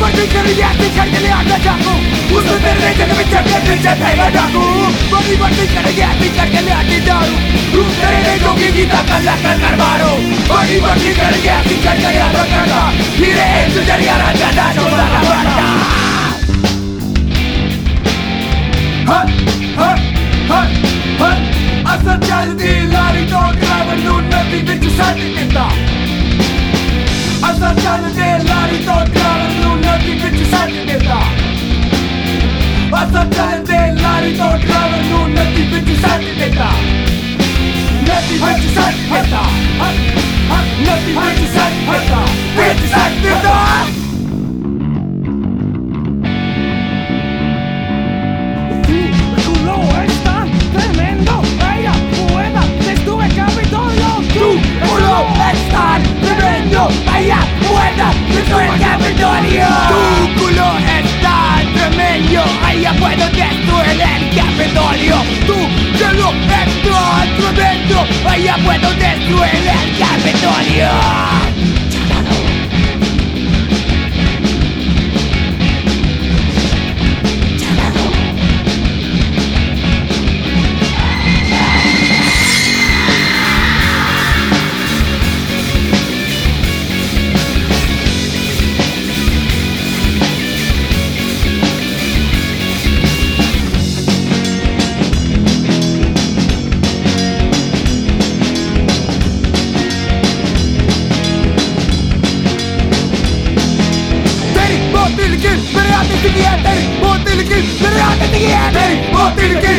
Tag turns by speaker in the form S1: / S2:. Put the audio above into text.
S1: Bagi kalian tinggal kalian dadaku Usul mereka kebicarkan mencapai padaku Bagi kalian tinggal kalian di daru Ruh dari jogi kita kalahkan baru Bagi kalian tinggal kalian berkata Diri itu dari arah ganda saudara banda Hat, hat, hat, hat Asal jadi lari togra menun nanti bincang kita Asal jadi lari togra menun nanti bincang kita Asal jadi lari togra menun nanti bincang kita Nanti bincang kita Nanti bincang kita Bincang kita Vaya puerta, destruir el Capitolio. Tu culo es tan tremendo, allá puedo destruir el Capitolio. Tu culo es tan tremendo, allá puedo destruir el Capitolio. Berhati tinggi, berhati tinggi,